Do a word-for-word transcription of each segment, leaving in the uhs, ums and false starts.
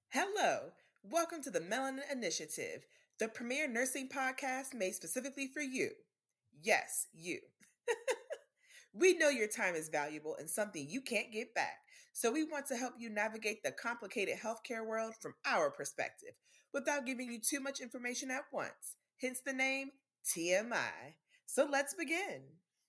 Hello, welcome to the Melanin Initiative, the premier nursing podcast made specifically for you. Yes, you. We know your time is valuable and something you can't get back, so we want to help you navigate the complicated healthcare world from our perspective without giving you too much information at once, hence the name T M I. So let's begin.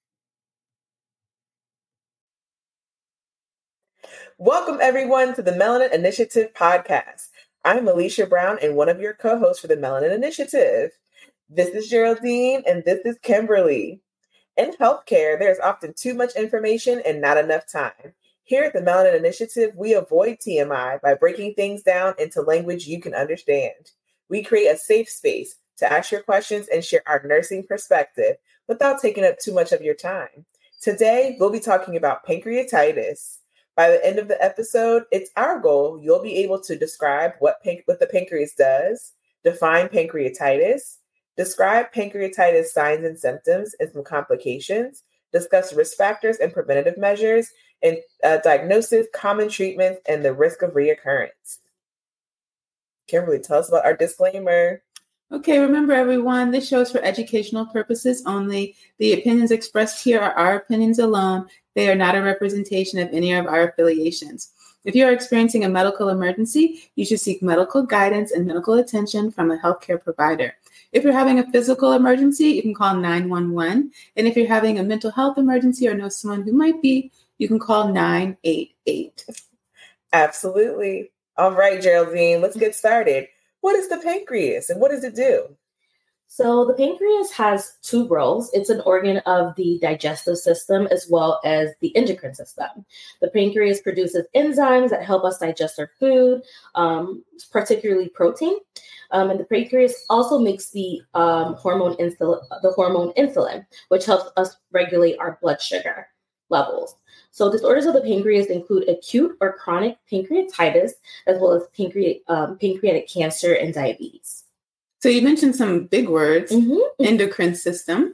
Welcome, everyone, to the Melanin Initiative podcast. I'm Alicia Brown and one of your co-hosts for the Melanin Initiative. This is Geraldine and this is Kimberly. In healthcare, there's often too much information and not enough time. Here at the Melanin Initiative, we avoid T M I by breaking things down into language you can understand. We create a safe space to ask your questions and share our nursing perspective without taking up too much of your time. Today, we'll be talking about pancreatitis. By the end of the episode, it's our goal you'll be able to describe what, pan- what the pancreas does, define pancreatitis, describe pancreatitis signs and symptoms and some complications, discuss risk factors and preventative measures, and uh, diagnosis, common treatments, and the risk of reoccurrence. Kimberly, tell us about our disclaimer. Okay, remember everyone, this show is for educational purposes only. The opinions expressed here are our opinions alone. They are not a representation of any of our affiliations. If you are experiencing a medical emergency, you should seek medical guidance and medical attention from a healthcare provider. If you're having a physical emergency, you can call nine one one. And if you're having a mental health emergency or know someone who might be, you can call nine eight eight. Absolutely. All right, Geraldine, let's get started. What is the pancreas and what does it do? So the pancreas has two roles. It's an organ of the digestive system as well as the endocrine system. The pancreas produces enzymes that help us digest our food, um, particularly protein. Um, and the pancreas also makes the um, hormone insulin, the hormone insulin, which helps us regulate our blood sugar levels. So disorders of the pancreas include acute or chronic pancreatitis, as well as pancreatic, um, pancreatic cancer and diabetes. So you mentioned some big words, Mm-hmm. endocrine system.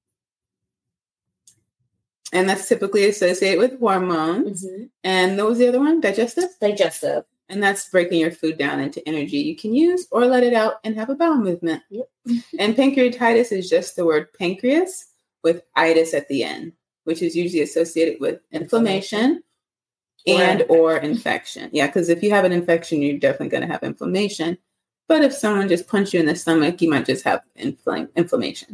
And that's typically associated with hormones. Mm-hmm. And what was the other one? Digestive? Digestive. And that's breaking your food down into energy you can use or let it out and have a bowel movement. Yep. And pancreatitis is just the word pancreas with itis at the end, which is usually associated with inflammation, inflammation. and or infection. Yeah, because if you have an infection, you're definitely going to have inflammation. But if someone just punched you in the stomach, you might just have infl- inflammation.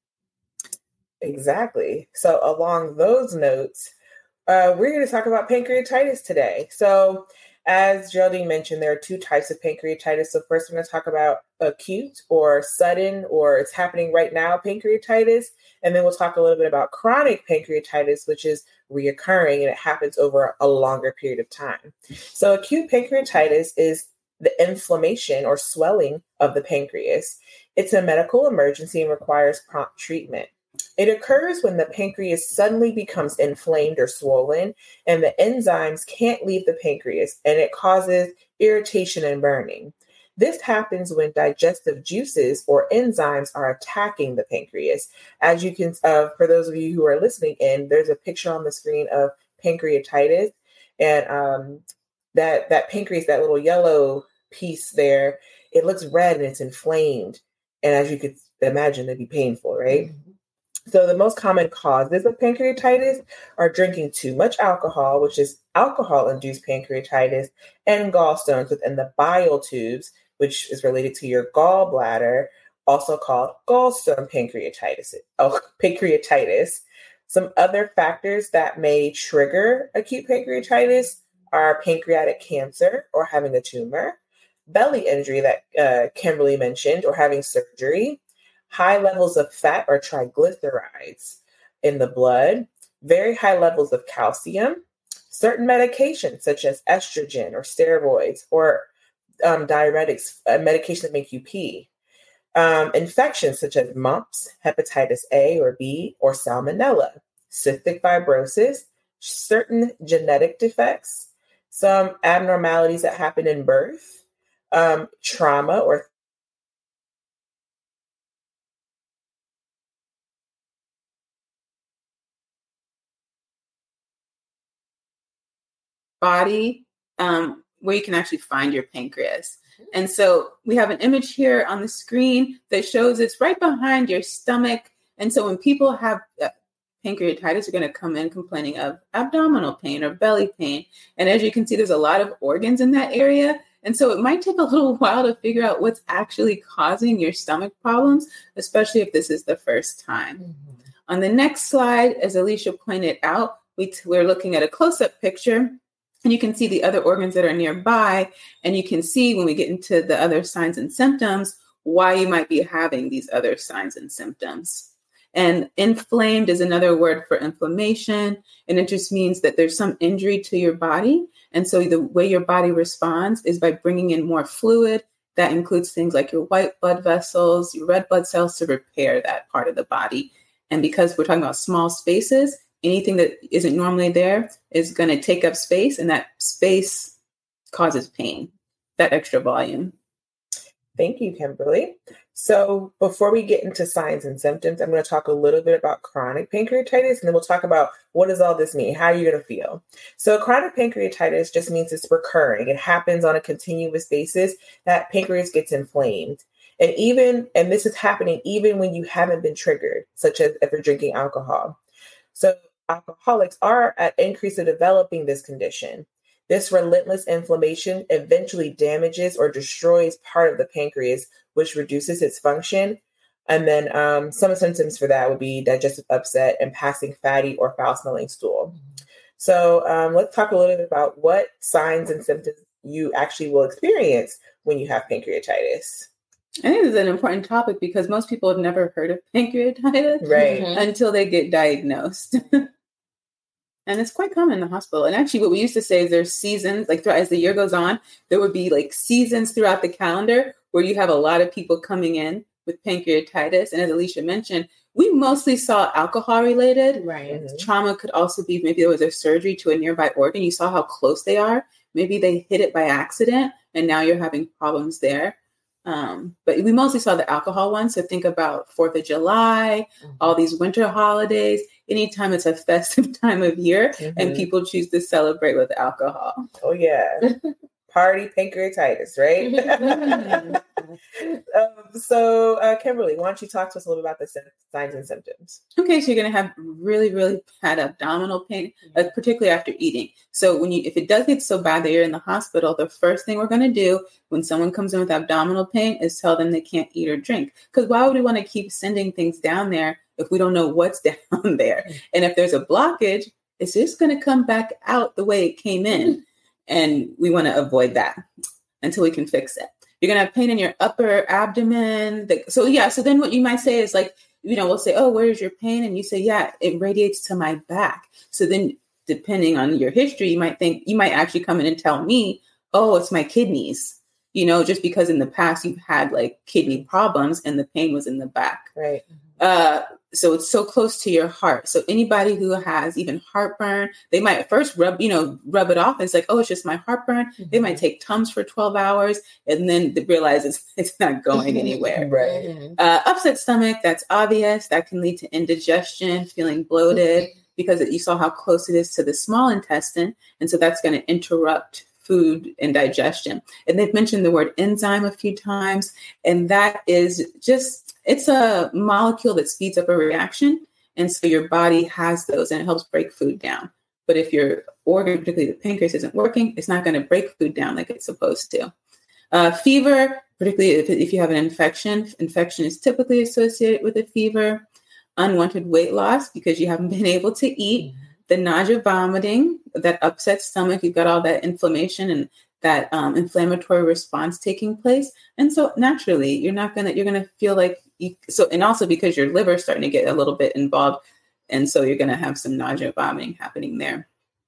Exactly. So along those notes, uh, we're going to talk about pancreatitis today. So as Geraldine mentioned, there are two types of pancreatitis. So first, we're going to talk about acute or sudden or it's happening right now pancreatitis. And then we'll talk a little bit about chronic pancreatitis, which is reoccurring and it happens over a longer period of time. So acute pancreatitis is the inflammation or swelling of the pancreas. It's a medical emergency and requires prompt treatment. It occurs when the pancreas suddenly becomes inflamed or swollen and the enzymes can't leave the pancreas and it causes irritation and burning. This happens when digestive juices or enzymes are attacking the pancreas. As you can, uh, for those of you who are listening in, there's a picture on the screen of pancreatitis and um, that, that pancreas, that little yellow piece there, it looks red and it's inflamed. And as you could imagine, it'd be painful, right? Mm-hmm. So the most common causes of pancreatitis are drinking too much alcohol, which is alcohol-induced pancreatitis, and gallstones within the bile tubes, which is related to your gallbladder, also called gallstone pancreatitis. Oh, pancreatitis. Some other factors that may trigger acute pancreatitis are pancreatic cancer or having a tumor, belly injury that uh, Kimberly mentioned, or having surgery, high levels of fat or triglycerides in the blood, very high levels of calcium, certain medications such as estrogen or steroids or um, diuretics, uh, medication that make you pee, um, infections such as mumps, hepatitis A or B, or salmonella, cystic fibrosis, certain genetic defects, some abnormalities that happen in birth, um, trauma or body, um, where you can actually find your pancreas. And so we have an image here on the screen that shows it's right behind your stomach. And so when people have uh, pancreatitis, they're going to come in complaining of abdominal pain or belly pain. And as you can see, there's a lot of organs in that area. And so it might take a little while to figure out what's actually causing your stomach problems, especially if this is the first time. Mm-hmm. On the next slide, as Alicia pointed out, we t- we're looking at a close-up picture, and you can see the other organs that are nearby. And you can see when we get into the other signs and symptoms, why you might be having these other signs and symptoms. And inflamed is another word for inflammation. And it just means that there's some injury to your body. And so the way your body responds is by bringing in more fluid. That includes things like your white blood vessels, your red blood cells to repair that part of the body. And because we're talking about small spaces, anything that isn't normally there is going to take up space, and that space causes pain, that extra volume. Thank you, Kimberly. So before we get into signs and symptoms, I'm going to talk a little bit about chronic pancreatitis, and then we'll talk about what does all this mean? How are you going to feel? So chronic pancreatitis just means it's recurring. It happens on a continuous basis. That pancreas gets inflamed. And even, and this is happening even when you haven't been triggered, such as if you're drinking alcohol. So alcoholics are at increase of developing this condition. This relentless inflammation eventually damages or destroys part of the pancreas, which reduces its function. And then um, some symptoms for that would be digestive upset and passing fatty or foul-smelling stool. Mm-hmm. So um, let's talk a little bit about what signs and symptoms you actually will experience when you have pancreatitis. I think this is an important topic because most people have never heard of pancreatitis right. mm-hmm. until they get diagnosed. And it's quite common in the hospital. And actually what we used to say is there's seasons, like as the year goes on, there would be like seasons throughout the calendar where you have a lot of people coming in with pancreatitis. And as Alicia mentioned, we mostly saw alcohol related. Right. Mm-hmm. Trauma could also be, maybe there was a surgery to a nearby organ. You saw how close they are. Maybe they hit it by accident and now you're having problems there. Um, but we mostly saw the alcohol one. So think about fourth of July, mm-hmm. all these winter holidays, anytime it's a festive time of year mm-hmm. and people choose to celebrate with alcohol. Oh, yeah. Party pancreatitis, right? um, so, uh, Kimberly, why don't you talk to us a little bit about the signs and symptoms? Okay, so you're going to have really, really bad abdominal pain, uh, particularly after eating. So when you, if it does get so bad that you're in the hospital, the first thing we're going to do when someone comes in with abdominal pain is tell them they can't eat or drink. Because why would we want to keep sending things down there if we don't know what's down there? And if there's a blockage, it's just going to come back out the way it came in. And we want to avoid that until we can fix it. You're going to have pain in your upper abdomen. So yeah, so then what you might say is like, you know, we'll say, oh, where's your pain? And you say, yeah, it radiates to my back. So then depending on your history, you might think, you might actually come in and tell me, oh, it's my kidneys, you know, just because in the past you've had like kidney problems and the pain was in the back. Right. Uh, so it's so close to your heart. So anybody who has even heartburn, they might first rub, you know, rub it off. And it's like, oh, it's just my heartburn. Mm-hmm. They might take Tums for twelve hours and then they realize it's, it's not going anywhere. Right. Uh, upset stomach, that's obvious. That can lead to indigestion, feeling bloated because you saw how close it is to the small intestine. And so that's going to interrupt food and digestion. And they've mentioned the word enzyme a few times. And that is just, it's a molecule that speeds up a reaction. And so your body has those and it helps break food down. But if your organ, particularly the pancreas, isn't working, it's not going to break food down like it's supposed to. Uh, fever, particularly if, if you have an infection, infection is typically associated with a fever. Unwanted weight loss because you haven't been able to eat. The nausea, vomiting, that upset stomach, you've got all that inflammation and that um, inflammatory response taking place. And so naturally, you're not going to, you're going to feel like, you, so, and also because your liver is starting to get a little bit involved. And so you're going to have some nausea, vomiting happening there.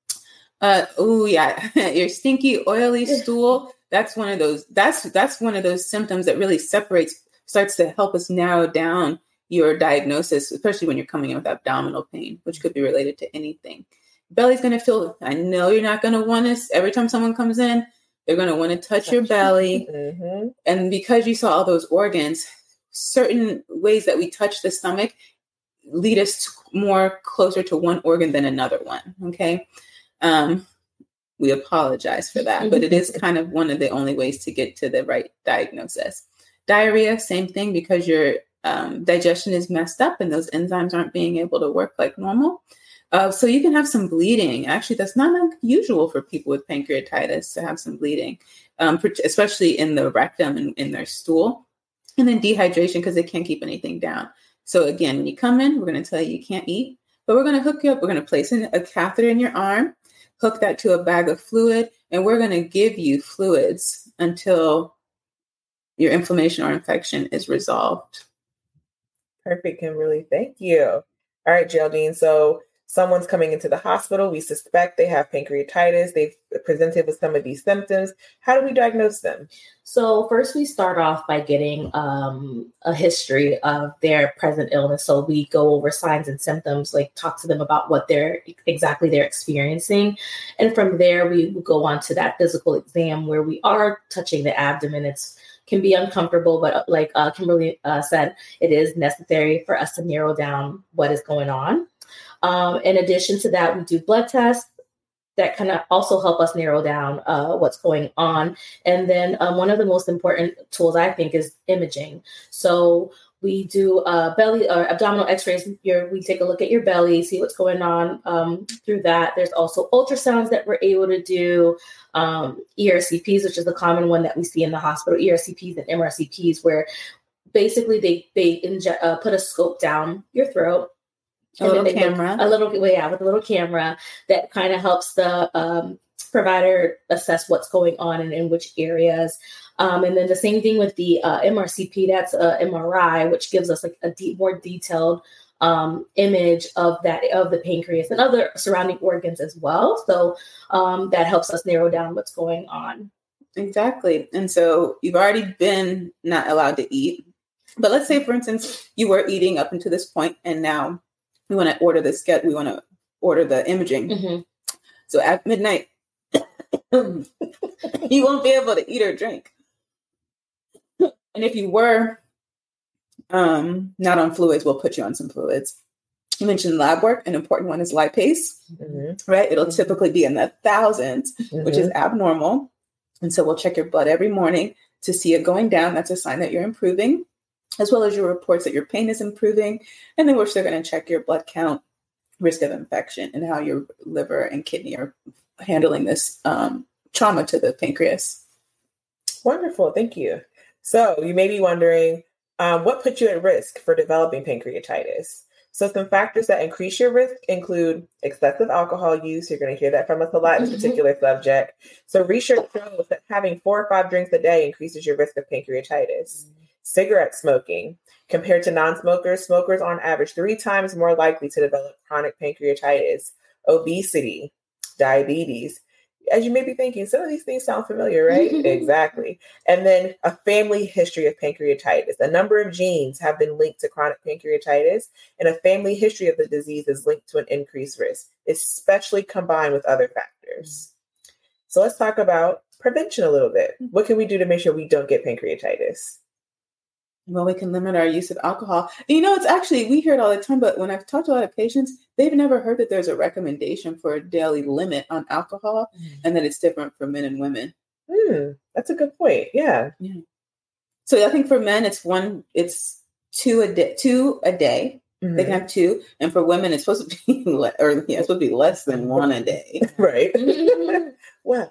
Uh, oh yeah. Your stinky, oily stool. That's one of those, that's, that's one of those symptoms that really separates, starts to help us narrow down your diagnosis, especially when you're coming in with abdominal pain, which could be related to anything. Belly's going to feel, I know you're not going to want to, every time someone comes in, they're going to want to touch your belly. Mm-hmm. And because you saw all those organs, certain ways that we touch the stomach lead us to more closer to one organ than another one. Okay. Um, we apologize for that. But it is kind of one of the only ways to get to the right diagnosis. Diarrhea, same thing, because your um, digestion is messed up and those enzymes aren't being able to work like normal. Uh, so you can have some bleeding. Actually, that's not unusual for people with pancreatitis to have some bleeding, um, especially in the rectum and in their stool. And then dehydration, because they can't keep anything down. So again, when you come in, we're going to tell you you can't eat, but we're going to hook you up. We're going to place in a catheter in your arm, hook that to a bag of fluid, and we're going to give you fluids until your inflammation or infection is resolved. Perfect, Kimberly. Thank you. All right, Geraldine. So someone's coming into the hospital. We suspect they have pancreatitis. They've presented with some of these symptoms. How do we diagnose them? So first we start off by getting um, a history of their present illness. So we go over signs and symptoms, like talk to them about what they're exactly they're experiencing. And from there, we go on to that physical exam where we are touching the abdomen. It's can be uncomfortable, but like uh, Kimberly uh, said, it is necessary for us to narrow down what is going on. Um, in addition to that, we do blood tests that kind of also help us narrow down uh, what's going on. And then um, one of the most important tools, I think, is imaging. So we do uh, belly or abdominal x-rays. Your, we take a look at your belly, see what's going on um, through that. There's also ultrasounds that we're able to do, um, E R C Ps, which is the common one that we see in the hospital, E R C Ps and M R C Ps, where basically they, they inject, uh, put a scope down your throat. A little camera. A little, well, yeah, with a little camera that kind of helps the um, provider assess what's going on and in which areas. Um, and then the same thing with the uh, M R C P, that's a M R I, which gives us like a deep, more detailed um, image of that, of the pancreas and other surrounding organs as well. So um, that helps us narrow down what's going on. Exactly. And so you've already been not allowed to eat. But let's say, for instance, you were eating up until this point, and now we want to order the get. We want to order the imaging. Mm-hmm. So at midnight, you won't be able to eat or drink. And if you were um, not on fluids, we'll put you on some fluids. You mentioned lab work. An important one is lipase, mm-hmm. right? It'll mm-hmm. typically be in the thousands, mm-hmm. which is abnormal. And so we'll check your blood every morning to see it going down. That's a sign that you're improving, as well as your reports that your pain is improving. And then we're still going to check your blood count, risk of infection, and how your liver and kidney are handling this um, trauma to the pancreas. Wonderful. Thank you. So you may be wondering, um, what puts you at risk for developing pancreatitis? So some factors that increase your risk include excessive alcohol use. You're going to hear that from us a lot in this particular subject. So research shows that having four or five drinks a day increases your risk of pancreatitis. Cigarette smoking. Compared to non-smokers, smokers on average three times more likely to develop chronic pancreatitis. Obesity, diabetes. As you may be thinking, some of these things sound familiar, right? Exactly. And then a family history of pancreatitis. A number of genes have been linked to chronic pancreatitis, and a family history of the disease is linked to an increased risk, especially combined with other factors. So let's talk about prevention a little bit. What can we do to make sure we don't get pancreatitis? Well, we can limit our use of alcohol. And, you know, it's actually, we hear it all the time, but when I've talked to a lot of patients, they've never heard that there's a recommendation for a daily limit on alcohol mm. and that it's different for men and women. Mm, that's a good point. Yeah. Yeah. So I think for men, it's one, it's two a day, two a day. Mm-hmm. They can have two. And for women, it's supposed to be, le- or yeah, it's supposed to be less than one a day. Right. Well,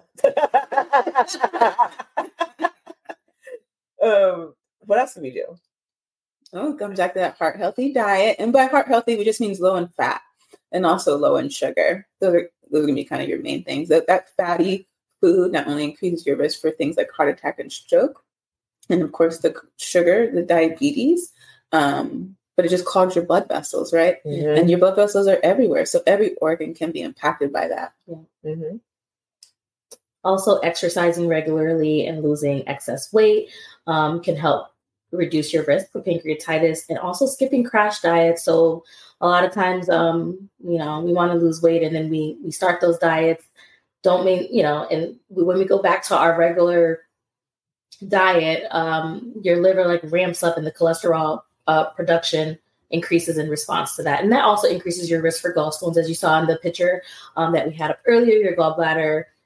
um, what else do we do? Oh, comes back to that heart healthy diet. And by heart healthy, we just means low in fat and also low in sugar. Those are, those are going to be kind of your main things. That, that fatty food not only increases your risk for things like heart attack and stroke, and of course the sugar, the diabetes, um, but it just clogs your blood vessels, right? Mm-hmm. And your blood vessels are everywhere. So every organ can be impacted by that. Yeah. Mm-hmm. Also, exercising regularly and losing excess weight um, can help reduce your risk for pancreatitis, and also skipping crash diets. So a lot of times, um, you know, we want to lose weight and then we, we start those diets. Don't mean, you know, and we, when we go back to our regular diet, um, your liver like ramps up and the cholesterol uh, production increases in response to that. And that also increases your risk for gallstones, as you saw in the picture um, that we had up earlier. Your gallbladder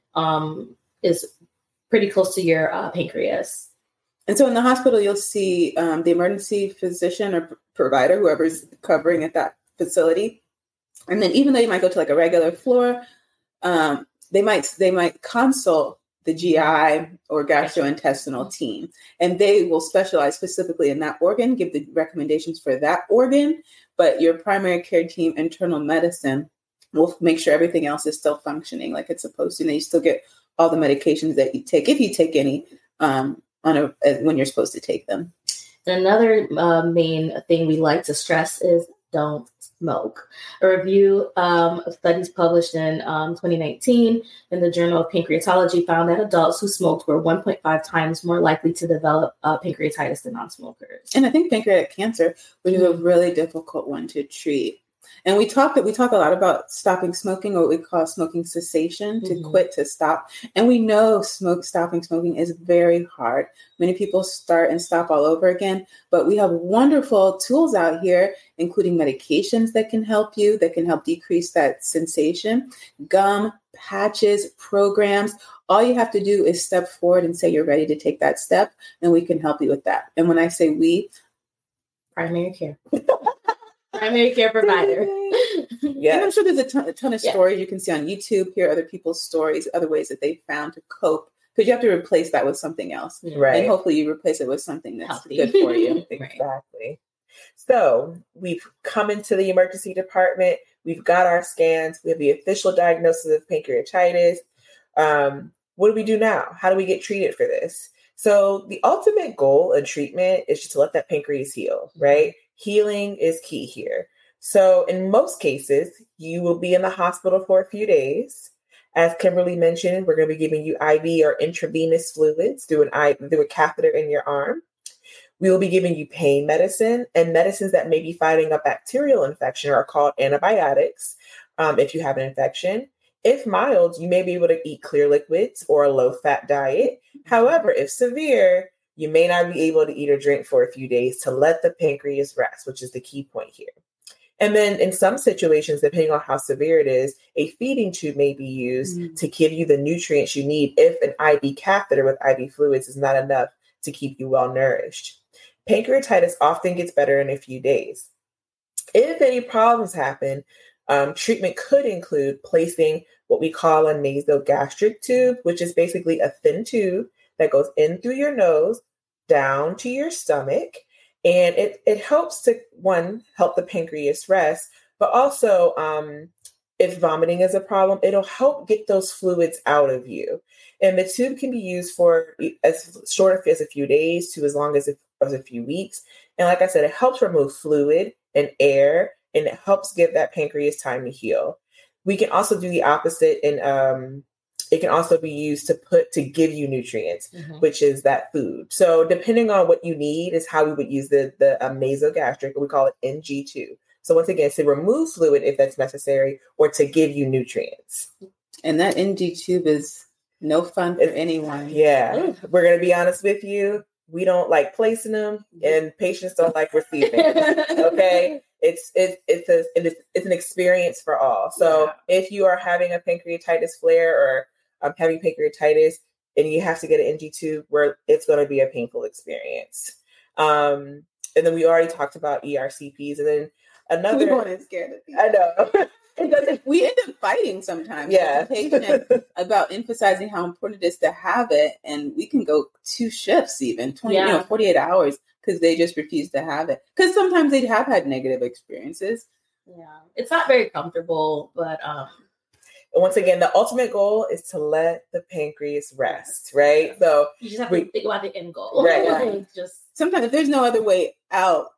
um, is pretty close to your uh, pancreas. And so in the hospital, you'll see um, the emergency physician or p- provider, whoever's covering at that facility. And then even though you might go to like a regular floor, um, they might they might consult the G I or gastrointestinal team, and they will specialize specifically in that organ, give the recommendations for that organ. But your primary care team, internal medicine, will make sure everything else is still functioning like it's supposed to, and you still get all the medications that you take, if you take any, um, on a when you're supposed to take them. And another uh, main thing we like to stress is don't smoke. A review um, of studies published in um, twenty nineteen in the Journal of Pancreatology found that adults who smoked were one point five times more likely to develop uh, pancreatitis than non-smokers. And I think pancreatic cancer, which is a really difficult one to treat. And we talk we talk a lot about stopping smoking, or what we call smoking cessation, to mm-hmm. quit, to stop. And we know smoke stopping smoking is very hard. Many people start and stop all over again, but we have wonderful tools out here, including medications that can help you, that can help decrease that sensation, gum, patches, programs. All you have to do is step forward and say you're ready to take that step, and we can help you with that. And when I say we, primary care. Primary care provider. Yeah, and I'm sure there's a ton, a ton of stories yeah. you can see on YouTube, hear other people's stories, other ways that they found to cope, because you have to replace that with something else. Right. And hopefully you replace it with something that's Healthy. Good for you. Exactly. So we've come into the emergency department. We've got our scans. We have the official diagnosis of pancreatitis. Um, what do we do now? How do we get treated for this? So the ultimate goal of treatment is just to let that pancreas heal, right? Healing is key here. So in most cases, you will be in the hospital for a few days. As Kimberly mentioned, we're going to be giving you I V or intravenous fluids through an I, through a catheter in your arm. We will be giving you pain medicine, and medicines that may be fighting a bacterial infection are called antibiotics um, if you have an infection. If mild, you may be able to eat clear liquids or a low-fat diet. However, if severe, you may not be able to eat or drink for a few days to let the pancreas rest, which is the key point here. And then in some situations, depending on how severe it is, a feeding tube may be used mm. to give you the nutrients you need if an I V catheter with I V fluids is not enough to keep you well nourished. Pancreatitis often gets better in a few days. If any problems happen, um, treatment could include placing what we call a nasogastric tube, which is basically a thin tube that goes in through your nose, down to your stomach. And it, it helps to, one, help the pancreas rest, but also um, if vomiting is a problem, it'll help get those fluids out of you. And the tube can be used for as short as a few days to as long as, as a few weeks. And like I said, it helps remove fluid and air, and it helps give that pancreas time to heal. We can also do the opposite, and um, it can also be used to put to give you nutrients, mm-hmm. which is that food. So depending on what you need is how we would use the, the um, nasogastric, we call it N G two. So once again, to remove fluid if that's necessary, or to give you nutrients. And that N G tube is no fun for it's, anyone. Yeah. Mm. We're going to be honest with you. We don't like placing them, and patients don't like receiving them. Okay. It's it's it's a it's, it's an experience for all. So yeah. if you are having a pancreatitis flare or um, having pancreatitis, and you have to get an N G tube, where it's going to be a painful experience. Um, and then we already talked about E R C Ps, and then another. Everyone is scared of these. I know. We end up fighting sometimes. Yeah. With the patient about emphasizing how important it is to have it, and we can go two shifts, even twenty, yeah. you know, forty-eight hours. Because they just refuse to have it. Because sometimes they have had negative experiences. Yeah, it's not very comfortable, but um. And once again, the ultimate goal is to let the pancreas rest, right? So you just have we, to think about the end goal, right? right. Just sometimes if there's no other way out,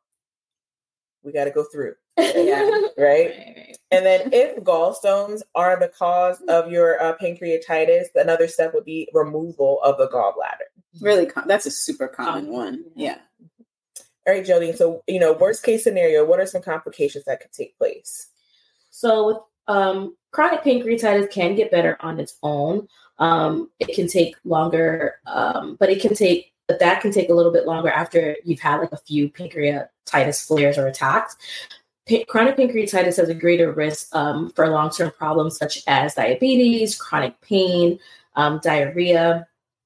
we got to go through, yeah, right? right, right? And then if gallstones are the cause of your uh, pancreatitis, another step would be removal of the gallbladder. Really, com- that's a super common um, one, yeah. All right, Jodine. So, you know, worst case scenario, what are some complications that could take place? So with um, chronic pancreatitis can get better on its own. Um, it can take longer, um, but it can take, but that can take a little bit longer after you've had like a few pancreatitis flares or attacks. Pa- chronic pancreatitis has a greater risk um, for long-term problems such as diabetes, chronic pain, um, diarrhea,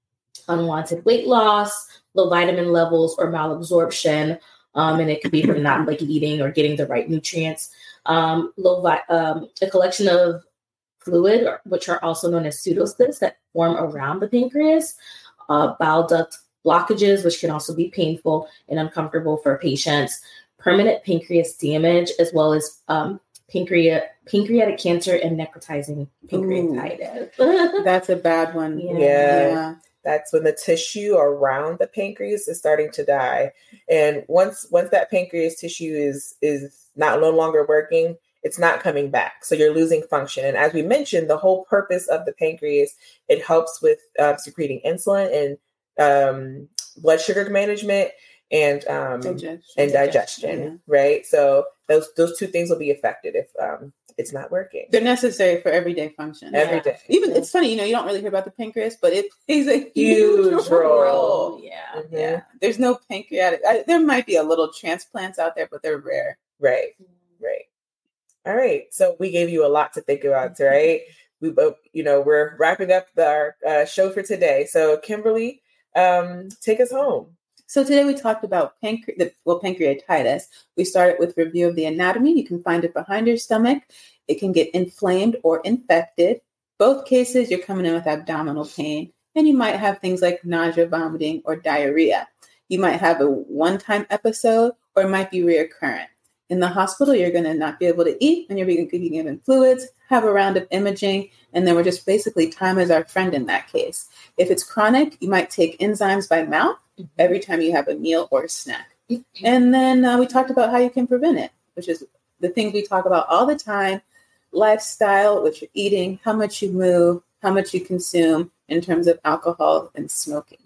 unwanted weight loss, low vitamin levels, or malabsorption. Um, and it could be from not like eating or getting the right nutrients. Um, low vi- um, a collection of fluid, which are also known as pseudocysts that form around the pancreas, uh, bile duct blockages, which can also be painful and uncomfortable for patients, permanent pancreas damage, as well as um, pancreatic pancreatic cancer and necrotizing pancreatitis. That's a bad one. Yeah. yeah. yeah. That's when the tissue around the pancreas is starting to die. And once once that pancreas tissue is is not no longer working, it's not coming back. So you're losing function. And as we mentioned, the whole purpose of the pancreas, it helps with uh, secreting insulin and um, blood sugar management and um, digestion. and digestion, yeah. right? So those those two things will be affected if um, it's not working. They're necessary for everyday function. Every yeah. day. Even it's funny, you know, you don't really hear about the pancreas, but it plays a huge, huge role. role. Yeah, mm-hmm. yeah. There's no pancreatic. I, there might be a little transplants out there, but they're rare. Right, right. All right. So we gave you a lot to think about, right? We both, you know, we're wrapping up our uh, show for today. So Kimberly, um, take us home. So today we talked about pancre- the, well, pancreatitis. We started with review of the anatomy. You can find it behind your stomach. It can get inflamed or infected. Both cases, you're coming in with abdominal pain, and you might have things like nausea, vomiting, or diarrhea. You might have a one-time episode, or it might be recurrent. In the hospital, you're going to not be able to eat, and you're being given fluids, have a round of imaging, and then we're just basically time is our friend in that case. If it's chronic, you might take enzymes by mouth every time you have a meal or a snack. And then uh, we talked about how you can prevent it, which is the things we talk about all the time: lifestyle, what you're eating, how much you move, how much you consume in terms of alcohol and smoking.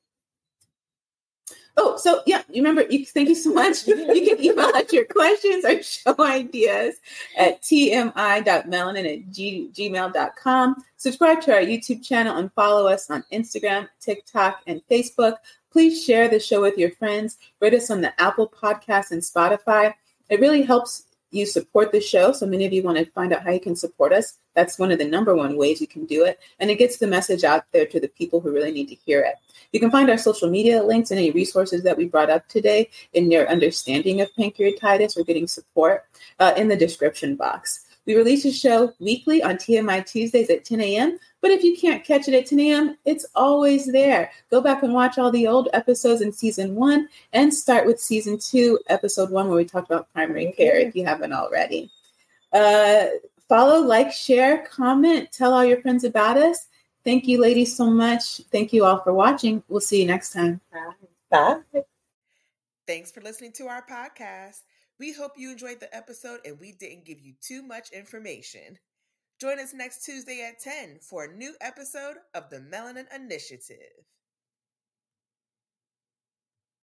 Oh, so yeah, you remember, you, thank you so much. You can email us your questions or show ideas at t m i dot melanin at gmail dot com. Subscribe to our YouTube channel and follow us on Instagram, TikTok, and Facebook. Please share the show with your friends. Rate us on the Apple Podcasts and Spotify. It really helps you support the show. So many of you want to find out how you can support us. That's one of the number one ways you can do it. And it gets the message out there to the people who really need to hear it. You can find our social media links and any resources that we brought up today in your understanding of pancreatitis or getting support uh, in the description box. We release a show weekly on T M I Tuesdays at ten a.m. But if you can't catch it at ten a.m., it's always there. Go back and watch all the old episodes in season one and start with season two, episode one, where we talked about primary care if you haven't already. Uh, follow, like, share, comment, tell all your friends about us. Thank you, ladies, so much. Thank you all for watching. We'll see you next time. Bye. Bye. Thanks for listening to our podcast. We hope you enjoyed the episode and we didn't give you too much information. Join us next Tuesday at ten for a new episode of the Melanin Initiative.